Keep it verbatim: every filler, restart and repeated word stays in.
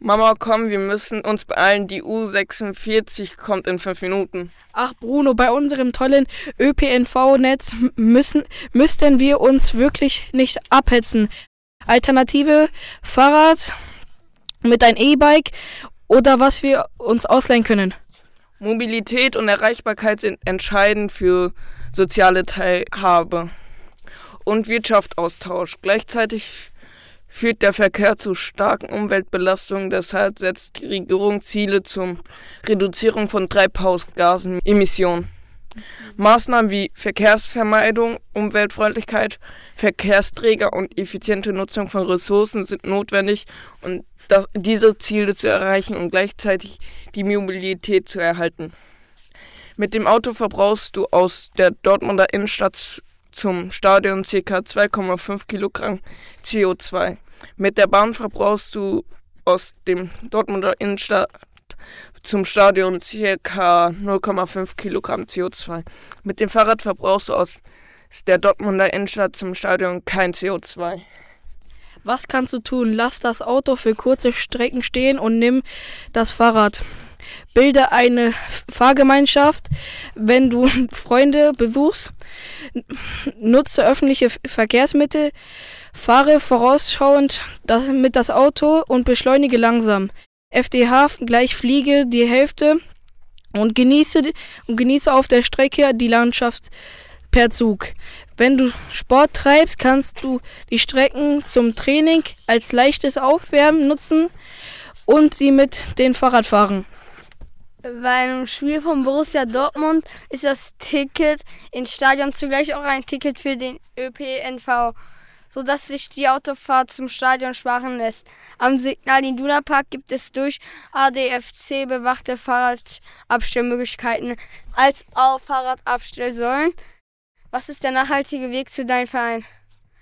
Mama, komm, wir müssen uns beeilen, die U sechsundvierzig kommt in fünf Minuten. Ach Bruno, bei unserem tollen Ö P N V-Netz müssen, müssten wir uns wirklich nicht abhetzen. Alternative, Fahrrad mit ein E-Bike oder was wir uns ausleihen können. Mobilität und Erreichbarkeit sind entscheidend für soziale Teilhabe und Wirtschaftsaustausch. Gleichzeitig führt der Verkehr zu starken Umweltbelastungen. Deshalb setzt die Regierung Ziele zur Reduzierung von Treibhausgasemissionen. Maßnahmen wie Verkehrsvermeidung, Umweltfreundlichkeit, Verkehrsträger und effiziente Nutzung von Ressourcen sind notwendig, um das, diese Ziele zu erreichen und gleichzeitig die Mobilität zu erhalten. Mit dem Auto verbrauchst du aus der Dortmunder Innenstadt zum Stadion ca. zwei Komma fünf Kilogramm C O zwei. Mit der Bahn verbrauchst du aus dem Dortmunder Innenstadt zum Stadion ca. null Komma fünf Kilogramm C O zwei. Mit dem Fahrrad verbrauchst du aus der Dortmunder Innenstadt zum Stadion kein C O zwei. Was kannst du tun? Lass das Auto für kurze Strecken stehen und nimm das Fahrrad. Bilde eine Fahrgemeinschaft, wenn du Freunde besuchst. Nutze öffentliche Verkehrsmittel. Fahre vorausschauend mit das Auto und beschleunige langsam. F D H gleich fliege die Hälfte und genieße, und genieße auf der Strecke die Landschaft per Zug. Wenn du Sport treibst, kannst du die Strecken zum Training als leichtes Aufwärmen nutzen und sie mit dem Fahrrad fahren. Bei einem Spiel von Borussia Dortmund ist das Ticket ins Stadion zugleich auch ein Ticket für den Ö P N V, sodass sich die Autofahrt zum Stadion sparen lässt. Am Signal Iduna Park gibt es durch A D F C bewachte Fahrradabstellmöglichkeiten als auch Fahrradabstellsäulen. Was ist der nachhaltige Weg zu deinem Verein?